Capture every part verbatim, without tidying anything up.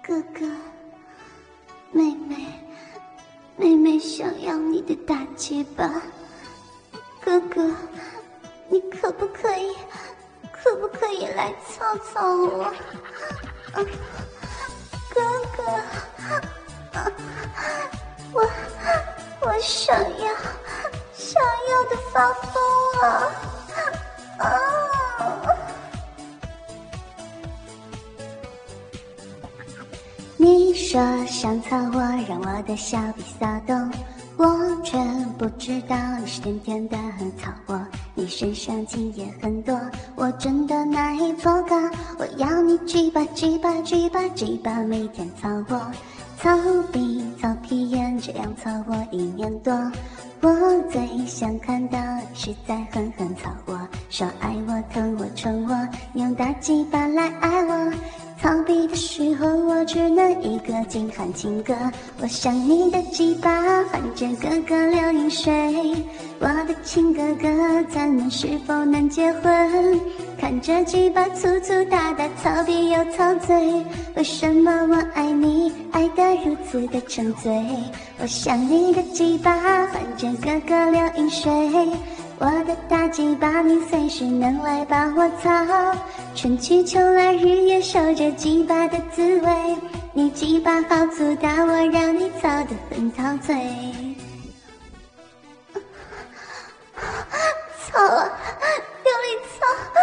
哥哥，妹妹，妹妹想要你的大鸡巴，哥哥，你可不可以，可不可以来操操我？啊，哥哥，啊，我我想要，想要的发疯了，啊！你说想操我，让我的小臂骚动，我却不知道你是甜甜的操我，你身上精也很多，我真的难以做到。我要你鸡巴鸡巴鸡巴鸡巴，每天操我，操鼻操屁眼，这样操我一年多。我最想看到你是在狠狠操我，说爱我疼我宠我，用大鸡巴来爱我。操逼的时候我只能一个劲喊情歌，我想你的鸡巴含着哥哥流饮水，我的亲哥哥咱们是否能结婚？看着鸡巴粗粗大大，操逼又操嘴，为什么我爱你爱得如此的沉醉？我想你的鸡巴含着哥哥流饮水，我的大鸡巴你随时能来把我操，春去秋来日夜守着鸡巴的滋味，你鸡巴好粗大，我让你操得很陶醉。操啊，用力操！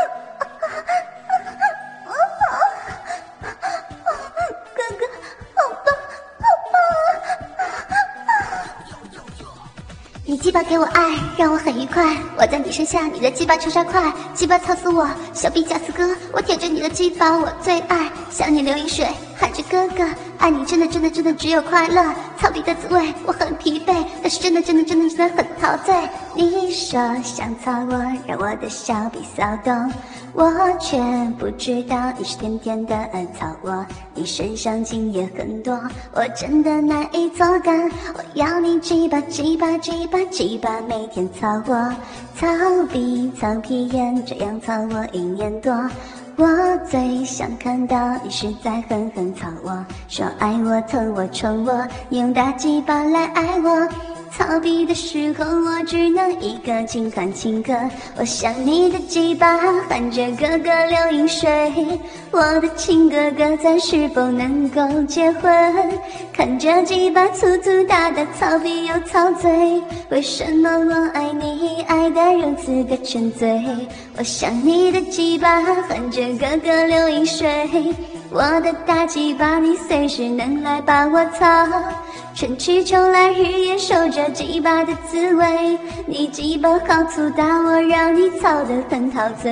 哥哥，好棒，好棒啊！你鸡巴给我爱，让我很愉快，我在你身下，你的鸡巴抽沙块，鸡巴操死我，小臂夹死哥，我舔着你的鸡巴，我最爱，想你流饮水，喊着哥哥，爱你真的真的真的只有快乐，操逼的滋味我很疲惫，但是真的真的真的真的很陶醉。你说想操我，让我的小臂骚动，我却不知道你是甜甜的操我，你身上精也很多，我真的难以做到。我要你鸡巴鸡巴鸡巴鸡巴，每天操我，操逼操屁眼，这样操我一年多。我最想看到你是在狠狠操我，说爱我疼我宠我，用大鸡巴来爱我。操逼的时候我只能一个劲喊情歌，我想你的鸡巴含着哥哥流饮水，我的亲哥哥咱是否能够结婚？看着鸡巴粗粗大大，操逼又操嘴，为什么我爱你爱得如此的沉醉？我想你的鸡巴含着哥哥流饮水，我的大鸡巴你随时能来把我操，春去秋来日夜守着鸡巴的滋味，你鸡巴好粗大，我让你操得很陶醉。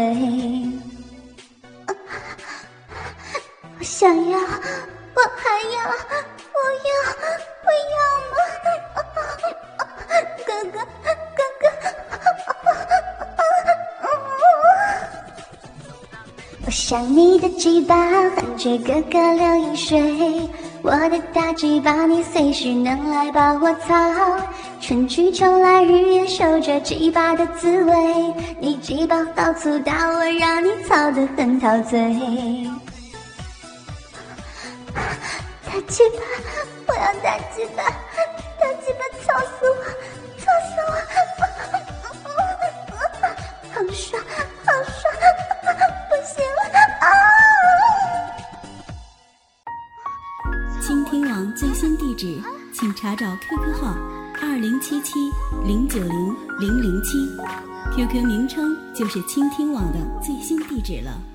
我想要，我还要，我要，我要吗？哥哥，哥哥，我想你的鸡巴含着哥哥流饮水，我的大鸡巴你随时能来把我操，春去秋来日夜守着鸡巴的滋味，你鸡巴好粗大，我让你操得很陶醉。大鸡巴，我要大鸡巴，大鸡巴操死我，操死我，好爽，好爽，不行了啊！ 倾听网最新地址，请查找 Q Q 号二零七七零九零零零七 ，Q Q 名称就是倾听网的最新地址了。